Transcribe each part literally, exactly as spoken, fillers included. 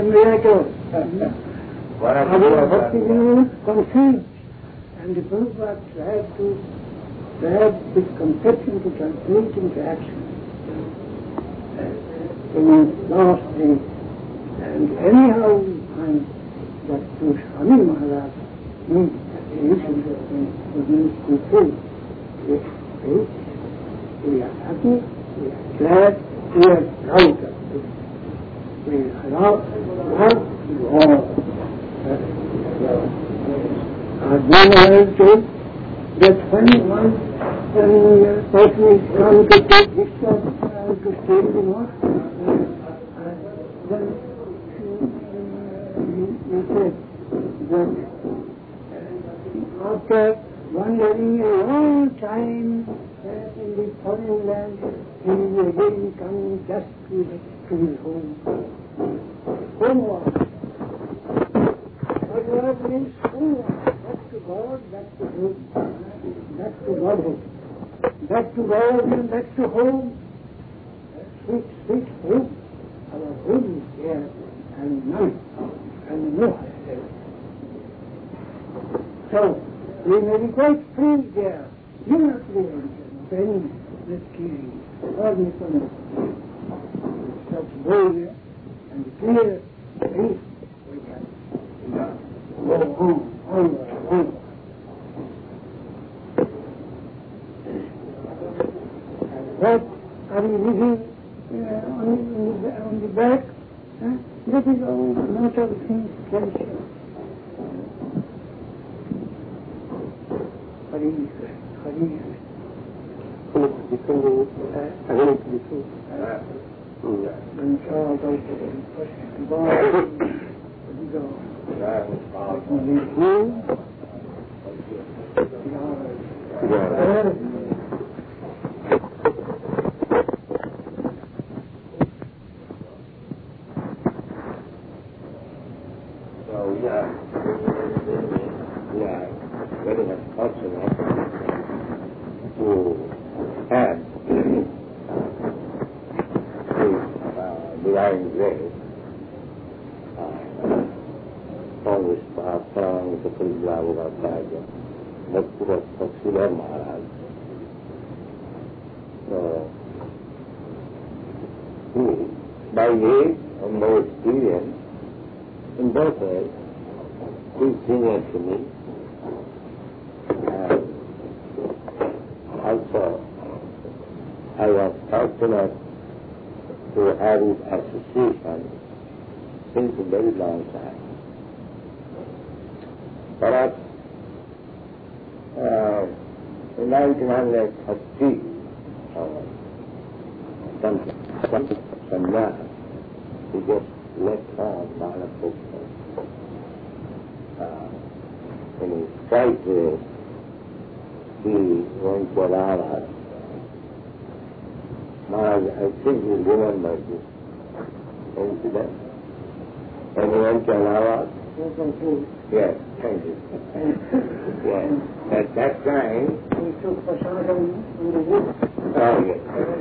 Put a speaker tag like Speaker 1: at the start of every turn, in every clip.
Speaker 1: miracle. Our bhakti is confused, and the Prabhupada tried to tried this conception to translate into action in his last day. And anyhow we find that to Swami Maharaj means that the issue was meant to fulfill. We are rich, we are happy, we are glad, we are proud of this. We allow love to all. Our Guru Maharaj told that when one when person is come to take discharge uh, to stay in the north, uh, then he said that after wandering a long time uh, in the foreign land, he is again coming just to, the, to his home. Homework. What word means homework? Back to God, back to home, back to Godhead. Back to God and back to home. Sweet, sweet home. Our home is there and none and no other. So, we may be quite free there. Do not be anxious of any misgiving or misunderstanding. With such bold and clear faith, we can go home, home, home. And what are we living uh, on, on, the, on the back? Huh? That is all not of things can show. Hari Hari
Speaker 2: So we are, we are very much fortunate to have this uh, divine grace uh, from which from the Pujla Acharya, Bhakti Sridhar Maharaj. So, he, by age and by experience, in both ways, he is senior to me. And also, I was fortunate to have his association since a very long time. Perhaps uh, in nineteen thirty, or something from there, he just left home, Balakrishna. Uh, in his crisis, he went to Allahabad. Maharaj, I think you remember this incident. When he went to Allahabad? Yes, thank you. Yes. At that time,
Speaker 1: he took prasadam in the wood.
Speaker 2: Oh, yes.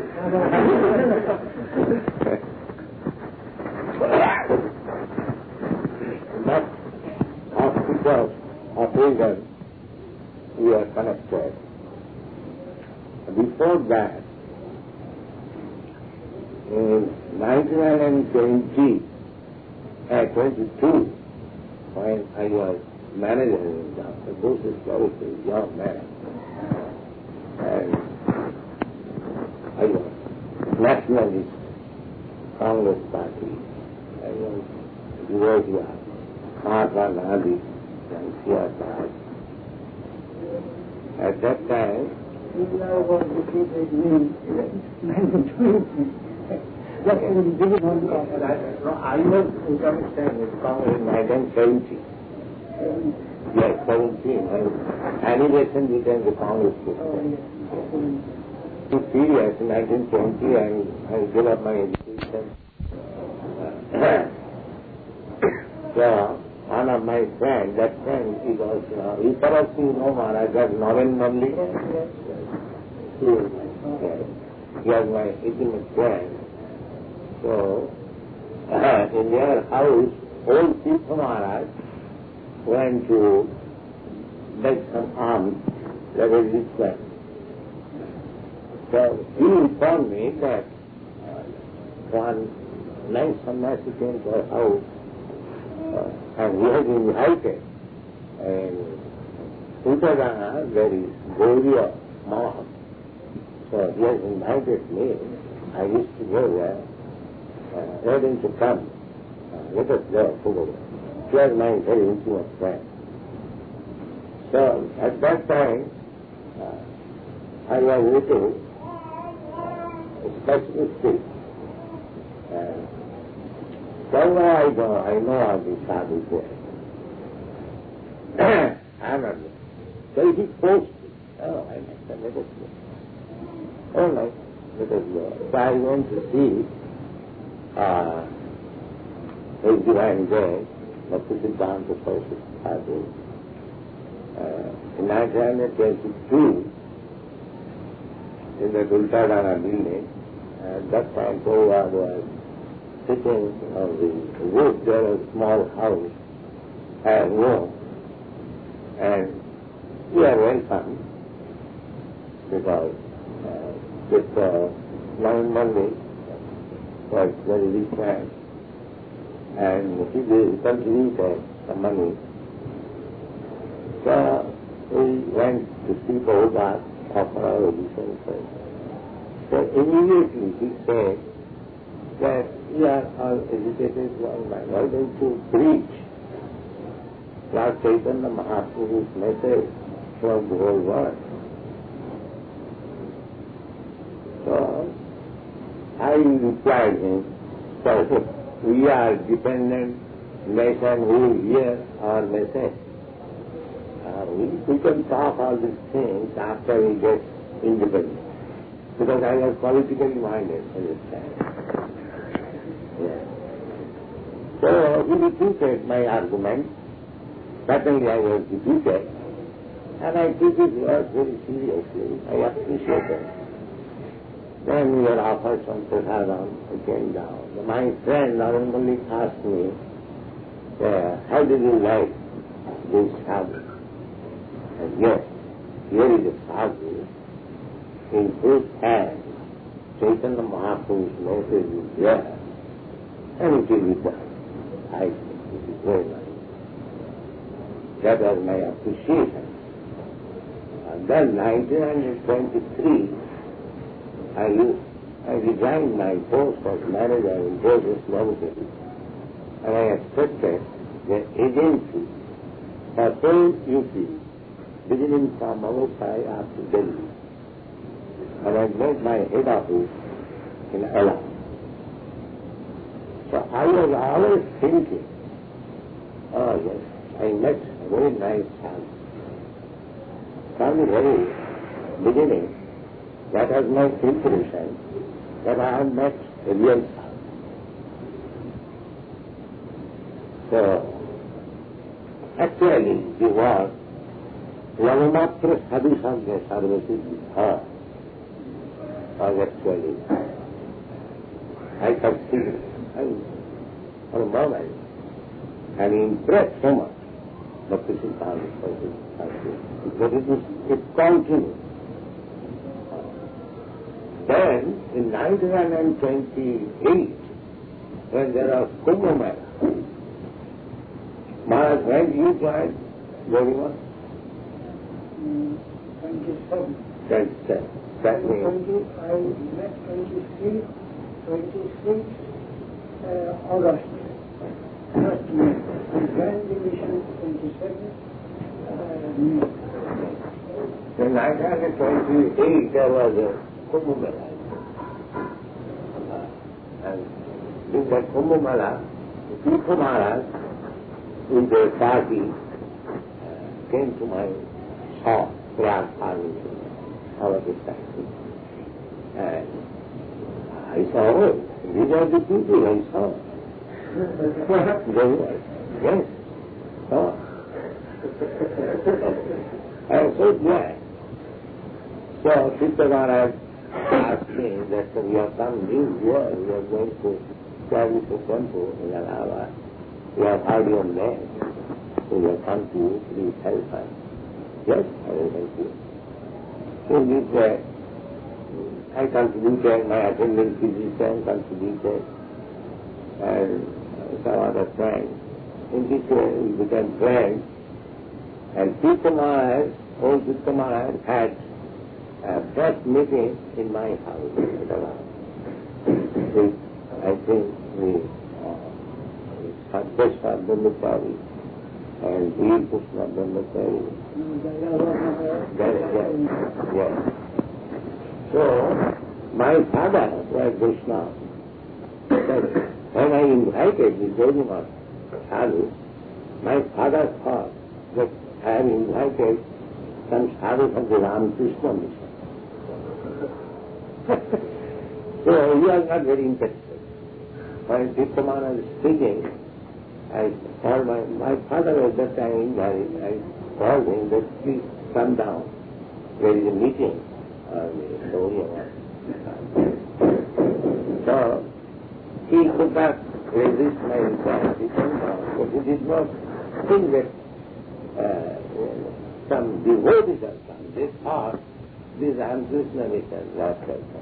Speaker 2: But because of reason we are connected. Before that, in nineteen twenty, uh, twenty-two, when I was manager in Doctor Bush is very young man, and I was nationalist Congress Party. I was devotee of Mahatma Gandhi and C R Rao. At that time,
Speaker 1: he now was defeated in nineteen twenty. Just in the beginning of the
Speaker 2: I was in Congress with Congress in nineteen seventy. Yes, seventeen. Annihilation became the Congress system. Too serious in nineteen twenty, and I gave up my education. So, one of my friends, that friend, he was, uh, he perhaps you know Maharaj, that Noven Namli. He, yes, he was my intimate friend. So, uh, in their house, old Tirtha Maharaj went to make some alms, that was his plan. So he informed me that uh, one nice sannyasi came to our house uh, and he has invited and Uttadana, there is Gauriya Maha. So he has invited me. I wish to go there. Uh, why don't you come? Uh, let us go together. She was my very intimate friend. So at that time, uh, I was looking specifically. Uh, somewhere I know, I know all these sadhus there. I don't know. So he forced me. Oh, I must have let us go. All right, let us go. So I went to see uh, his divine day, Bhakti Siddhanta Saraswati Thakur. Uh, in nineteen twenty-two, in the Gultadana building, at that time Prabhupada was sitting on the roof, there was a small house, and room, and we are welcome because uh, this uh, Nayan Mandi was very rich man, and he contributed some money. So we went to see Prabhupada offer our obeisance. So immediately he said that we are all educated young men, why don't you preach Lord Chaitanya Mahaprabhu's message from the whole world? So I replied him, so we are dependent nation who will hear our message. Uh, we, we can talk all these things after we get independent. Because I was politically minded at this time. Yeah. So he refuted my argument. Certainly I was defeated. And I took his words very seriously. I appreciated. Then we were offered some prasadam. I came down. My friend Narendra Malik asked me, uh, how did you like this sadhu? And yes, here is a sadhu in whose hand Chaitanya Mahaprabhu's message is there, and it will be done. I think it is very nice. That was my appreciation. And then nineteen twenty-three, I, I resigned my post as manager in Joseph Limited, and I accepted the agency for whole U P, beginning from Mumbai up to Delhi. And I made my head office in Ella. So I was always thinking, oh yes, I met a very nice son. From the very beginning, that was my intuition that I had met a real son. So, actually, the word Yamamatra Sadhu Sangha Sarvati Vidha was actually, I considered, I, for a moment, and impressed so much Bhakti Siddhanta Saraswati Thakur, because it was, it continued. Then, in nineteen twenty-eight, when there was Kumbh Mela, Maharaj, when you joined, very much?
Speaker 1: twenty-seven.
Speaker 2: twenty-seven. That means?
Speaker 1: twenty, I met twenty-three, twenty-six, uh, August. First May. I joined the mission twenty-seven, uh,
Speaker 2: in nineteen twenty-eight, there was a Kumbh Mela. Uh, and in that Kumbh Mela, the Tirtha Maharaj, with their party, uh, came to my shop, Prayag Farming, all of this time. And I saw, oh, these are the people I saw. They were, yes. Oh. I was so glad. So, Tirtha Maharaj asked me that we have come new here, we are going to establish a temple in Allahabad. We have hard your land. So we have come to you, please help us. Yes, I will help you. So this way, I contributed, my attendant physician contributed, and some other friends. In this way, we became friends. And Tirtha Maharaj, old Tirtha Maharaj had a first meeting in my house. With, I think, the Sadhveshwar Brahmachari and Veer Krishna Brahmachari. Yes, yes, yes. So, my father was Krishna. When I invited the Jogima sadhu, my father thought that I have invited some sadhu from the Ramakrishna mission. So he was not very interested. When Tirtha Maharaj was speaking, I called my, my father was that time married. I called him that please come down. There is a meeting on the Saurya. So he could not resist my request. He came down, but he did not think that uh, some devotees have come. They thought this Ramakrishna mission last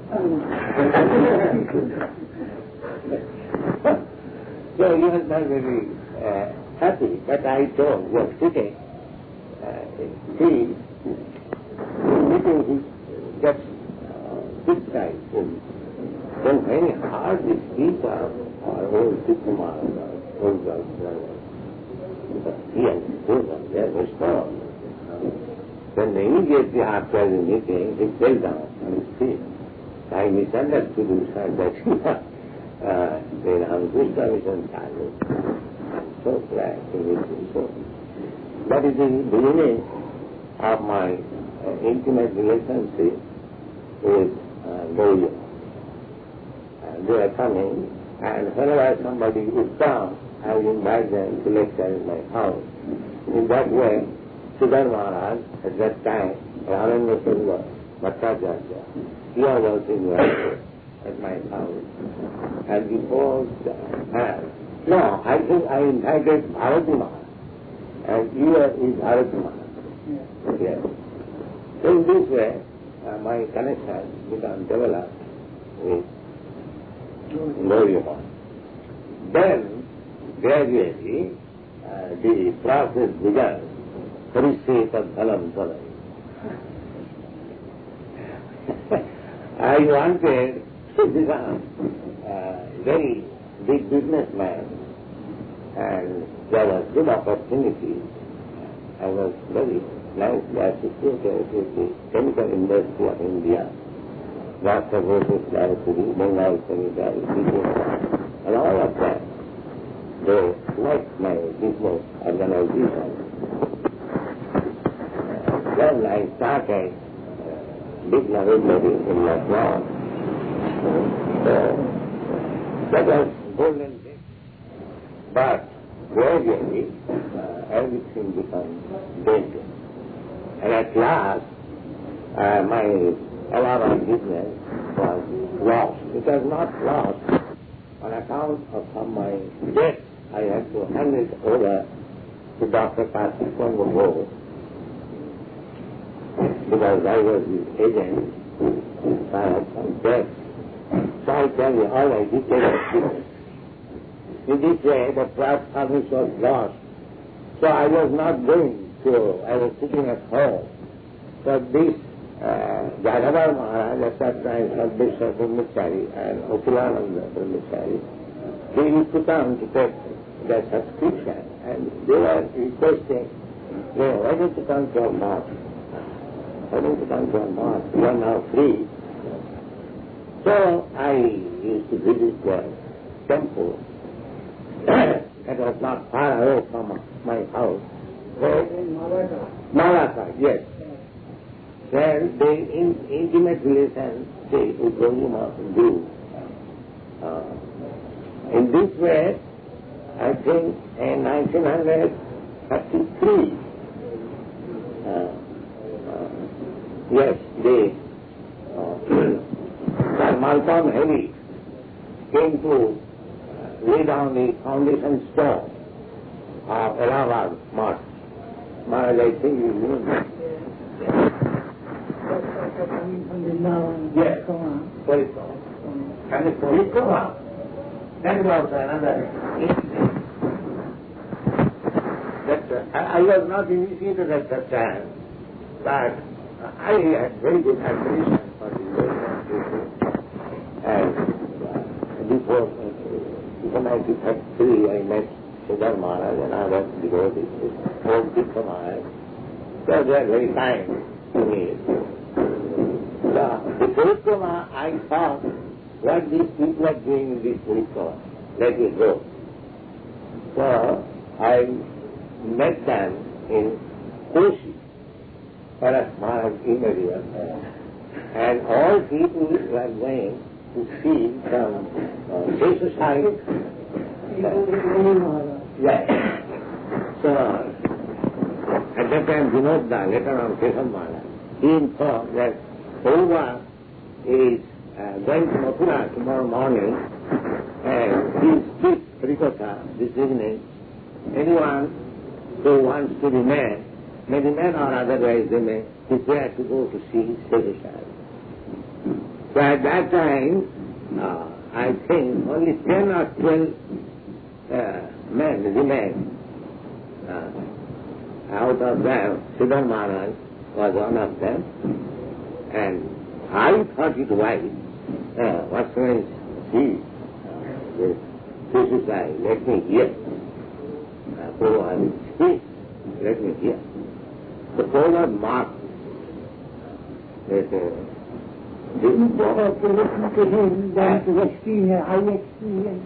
Speaker 2: So he was not very uh, happy, but I told, he was sitting, uh, see, in meeting he just uh, sits right in. Then very hard the speaker or old Tirtha Maharaj, old brother, he understood them, they were strong. Then immediately after the meeting, he fell down on his feet. I misunderstood him, said that uh, the Ramakrishna mission sadhu. I'm so glad to meet him. So that is the beginning of my uh, intimate relationship with uh, Gauriya. And they are coming, and whenever somebody is come, I will invite them to lecture in my house. In that way, Sridhar Maharaj, at that time, Ramananda Surya Bhattacharya, he was also invited at my house. And before that, no, I think I invited Bharati Maharaj, and here is Bharati Maharaj. Yes. So in this way, uh, my connection began developed with Gauriya Maharaj. Then, gradually, uh, the process began. Pariseta Dhalam Dhalam. I wanted to become a very big businessman, and there was good opportunity. I was very nicely associated with the chemical industry of India, Doctor Bose Laboratory, Bengal Chemical, and all of that. They liked my business organization. Then I started uh, big laboratory in Lucknow. So that was golden days. But gradually uh, everything becomes dangerous. And at last uh, my Allahabad business was lost. It was not lost on account of some my debt. I had to hand it over to Doctor Karthik Pongo, because I was his agent, I had some debt. So I tell you, all I did was in this way, the trust service was lost. So I was not going to, I was sitting at home. So this uh, Jadhavar Maharaj, at that time, Sadhveshwar Brahmachari and Akilananda Brahmachari, they used to come to take their subscription, and they were requesting, hey, why don't you come to our mosque? Why don't you come to our mosque? You are now free. So I used to visit the temple that was not far away from my house.
Speaker 1: In Malacca.
Speaker 2: Malacca, yes. Then the in, intimate relations they would do. Uh, in this way, I think in nineteen thirty-three, uh, uh, yes, the uh, Malcolm Harry came to laid down the foundation stone of Allahabad Mosque. Maharaj, I think you know that. Yes, Parikama. And the Parikama, that is also another incident. That, uh, I, I was not initiated at that time, but I had very good admiration for the Lord. And uh, before, uh, before nineteen thirty-three, I met Siddhar Maharaj and other devotees, old Siddhar Maharaj. So they are very kind to me. The Parikrama, I thought, what these people are doing in this Parikrama, let it go. So I met them in Koshi, Paras Maharaj India, and all people were going to see some uh, social science. Yes. So, at that time, Vinod Da, later on Keshav Maharaj, he informed that Ova is uh, going to Mathura tomorrow morning, and he will speak Harikatha this evening. Anyone who wants to remain, may remain or otherwise they may prepare to go to see Sedishai. So at that time, uh, I think only ten or twelve uh, men remained. Uh, out of them, Siddhar Maharaj was one of them. And I thought it wise, uh, what's going to see uh, the Sedishai, let me hear. Prabhupada speak, let me hear. The Prabhupada marked that uh, this
Speaker 1: Prabhupada to listen to him than to experience, I experience.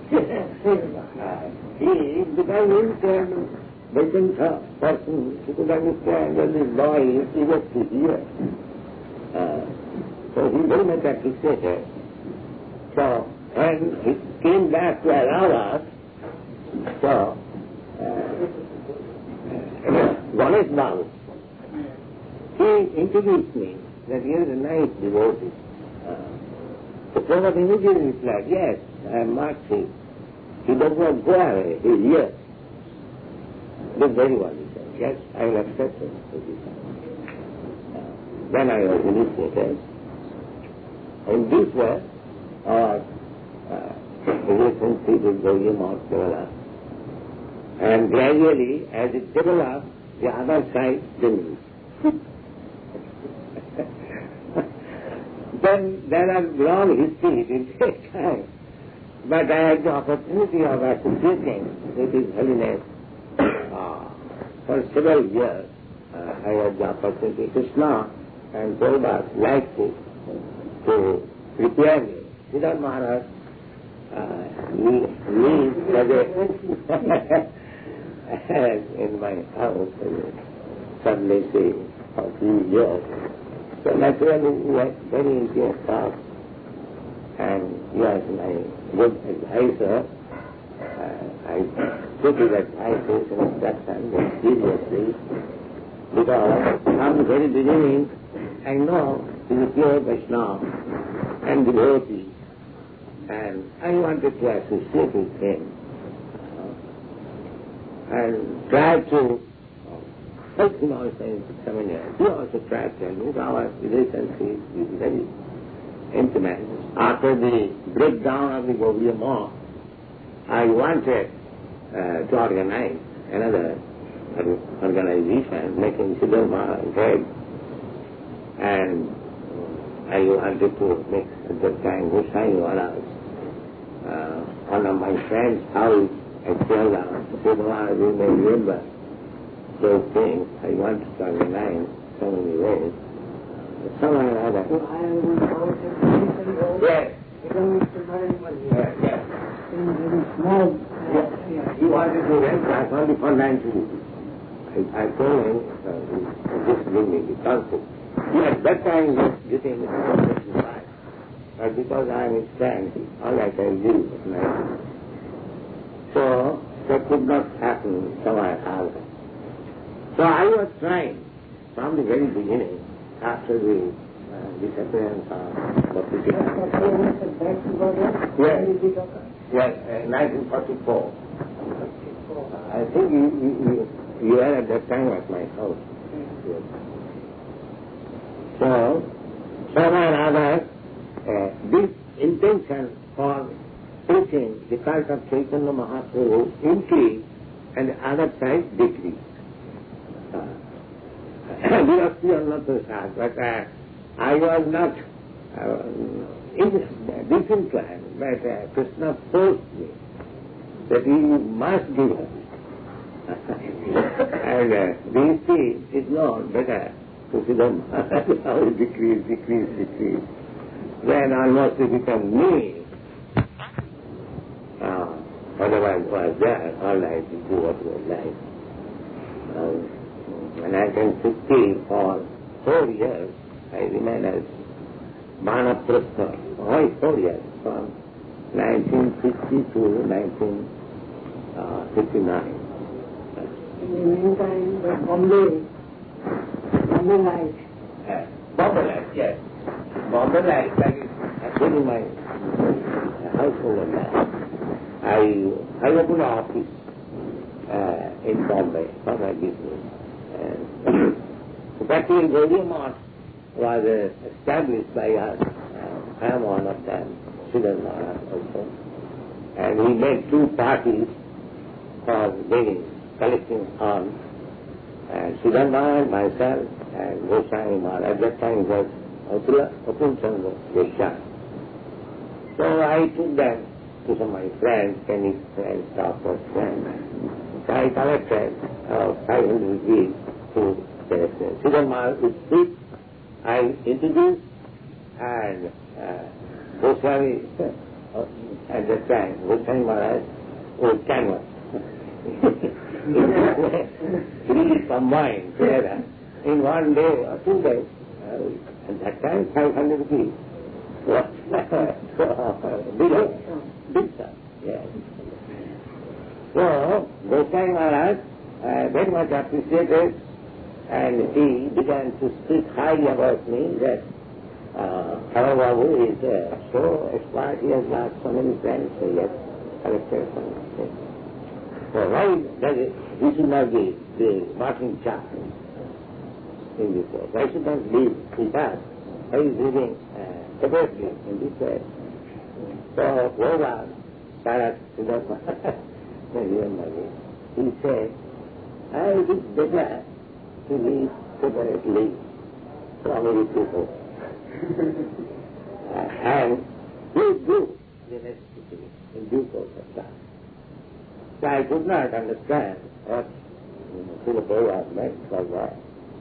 Speaker 2: He, because he is a Vaikuntha person, he could understand that this boy is eager to hear. Uh, so he very much appreciated. So when he came back to Allahabad, so Ganesh Babu, he introduced me that he is a nice devotee. Uh, the Prabhupada immediately replied, yes, I am Marxi. He does not go away, he is here. This very well, he said, yes, I will accept him. Uh, then I was initiated. In this way, our uh, relationship with Gaudiya Math developed. And gradually, as it develops, the other side diminishes. Then there are long histories, it takes time. But I had the opportunity of associating with His Holiness uh, for several years. Uh, I had the opportunity. Krishna and Prabhupada liked it to prepare me. Siddhar Maharaj uh, leaves as a in my house, suddenly say, for three years. So naturally we had very intimate talks, and he was my good advisor. Uh, I took his advice and instructions very seriously, because from the very beginning I know he is a pure Vaishnava and devotee, and I wanted to associate with him and try to help him also in seminary. He also tried to help me. Our relationship is very intimate. After the breakdown of the Gaudiya Math, I wanted uh, to organize another organization, making Siddhar Maharaj head. And I wanted to make at that time Gosai Walas. Uh, one of my friends' house at Kerala, Siddhar Maharaj, you may remember those things. I wanted to organize so many ways. Somehow or other. Yes. Yes. Yes. He wanted to rent that only for ninety rupees. I, I told him, uh, just bring me the concept. He at that time was getting it for fifty-five. But because I am his friend, all I can do is ninety. So that could not happen somewhere else. So I was trying from the very beginning, after the uh, disappearance of Bhakti.
Speaker 1: Yes.
Speaker 2: Yes, uh, nineteen forty-four. I think you, you, you, you were at that time at my house. Yes. So, somehow or other, uh, this intention for preaching the cult of Chaitanya Mahaprabhu increased and the other side decreased. We are still not so sad, but uh, I was not uh, in, disinclined, but uh, Krishna forced me that he must give us. And uh, these things is not better to see them how it decrease, decrease, decrease. Then almost it becomes me. Uh, otherwise was there, all right, to do what was like. Um, when I turned fifty for four years, I remained as Vanaprastha, all four years, from nineteen fifty to nineteen fifty-nine.
Speaker 1: In the meantime, the Bombay, Bombay Light.
Speaker 2: Uh, Bombay Light, yes. Bombay Light, that is actually my household life. I, I opened an office uh, in Bombay for my business. And practically Gaudiya Math was uh, established by us. Uh, I am one of them, Siddharth Maharaj also. And we made two parties for beginning, collecting arms. And Siddharth Maharaj, myself, and Goswami Maharaj. At that time it was Atul Chandra Goswami. So I took them to some of my friends, Kenny's friends, Stafford's friends. So I collected uh, five hundred rupees to the Siddharth Maharaj would speak. I introduced, and uh, Goswami, uh, at that time, Goswami Maharaj would canvas. Three combined together in one day or two days. Uh, at that time, five hundred rupees. What? Big, big stuff, yes. So, Goswami Maharaj uh, very much appreciated, and he began to speak highly about me that uh, Hara Babu is uh, so expert, he has got so many friends, so he has collected so many things. So why does it, he should not be the marching chap in this way? Why should not leave his house? Why is living uh, separately in this way? So, Govind, Bharat Siddhartha, he said, I it is better to live separately from many people. uh, and we do the necessity in due course of time. So I could not understand what Srila Prabhupada meant by that.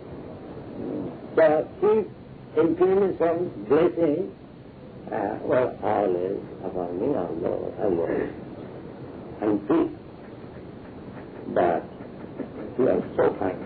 Speaker 2: So his influence and blessing uh, were always upon me, although I was unfit. But he was so kind.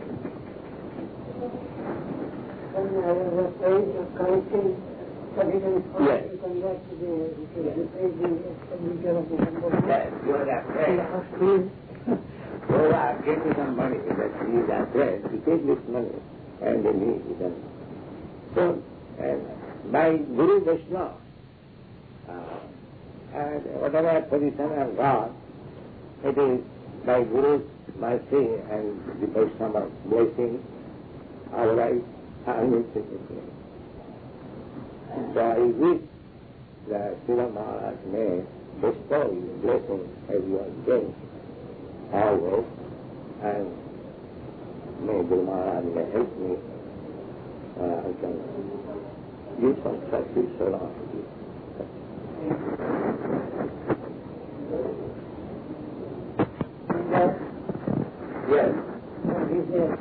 Speaker 1: And I was afraid of collecting evidence for
Speaker 2: Yes.
Speaker 1: to conduct the expenditure of the temple.
Speaker 2: Yes, you are afraid. Prabhupada gave me some money that he is afraid to take this money and then he is done. So, uh, by Guru Vaishnava, uh, and whatever position I have got, it is by Guru's mercy and the Vaishnava blessing, otherwise I will take it. So I wish that Srila Maharaj may bestow his blessing as you are getting always, and may Guru Maharaj may help me. Uh, I can use some practice around you. Yes.
Speaker 1: What is it?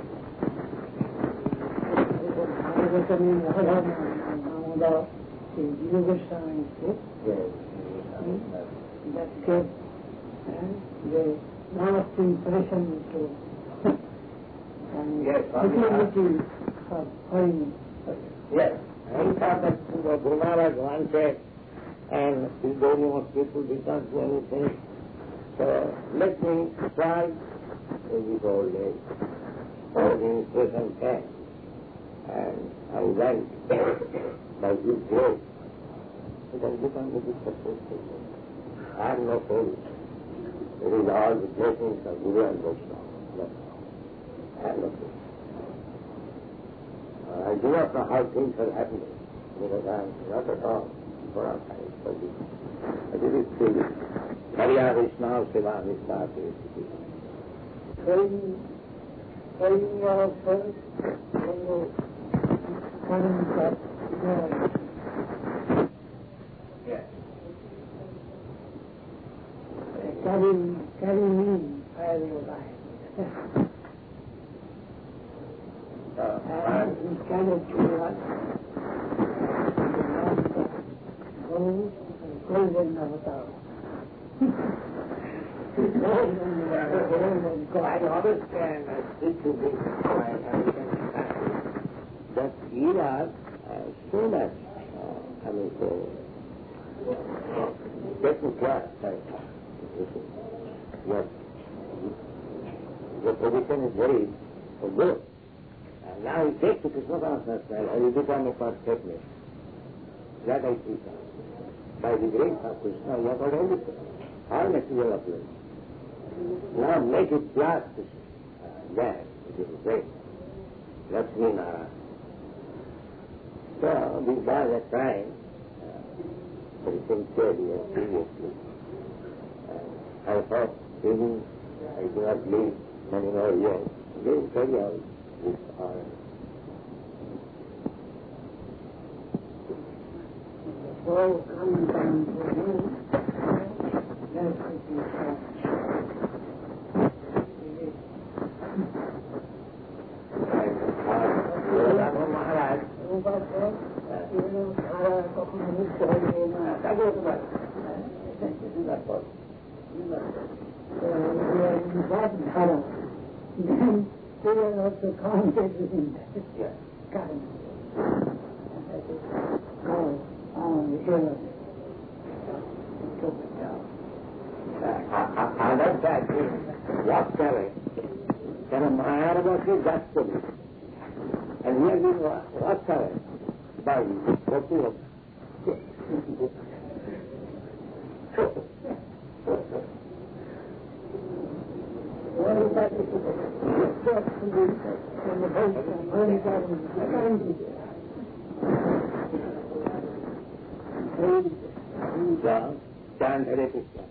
Speaker 1: I was coming about the yoga science,
Speaker 2: Yes.
Speaker 1: that kept and the last impression to and
Speaker 2: Yes,
Speaker 1: security of foreign.
Speaker 2: Yes. I thought that Guru Maharaj wanted, and his only most people did not do anything. So let me try in this old age, or in his present time. And I went by his grace. It has become a bit successful. I have no faith. It is all the blessings of Guru and Vaishnava. That's all. I have no faith. Uh, I do not know how things are happening, because I am not at all for our time for this. But it is true. Hariya Vaishnava Seva Vistati.
Speaker 1: When, when you are first, when you come back,
Speaker 2: Yes.
Speaker 1: carry, carry me where you like.
Speaker 2: Uh,
Speaker 1: And he carried to us gold and golden avatar. Golden gold.
Speaker 2: I understand I speak to this point and we can discuss that era uh, so much, uh, I mean, so, getting class, right? Yes. The position is very good. And now he takes to Krishna consciousness and he becomes a perfectness. That I see. By the grace of Krishna, you have got everything. All material appearance. Now make it flat, uh, there, it is great. Lakshmi Narayan. So these guys are trying uh, very sincerely and seriously. Uh, I hope even I do not live many more years. They will carry out this honor.
Speaker 1: All coming down to you. That's what you said.
Speaker 2: Maharaj.
Speaker 1: Then we are also counted in that
Speaker 2: Yes.
Speaker 1: current. And that is how on the hill took it down.
Speaker 2: Uh, that's that. What telling? Can a Maharaj is that story? And we are doing what telling? By what you have.
Speaker 1: Well, that is just to be in the boat and going down in the
Speaker 2: Chant Hare Krishna.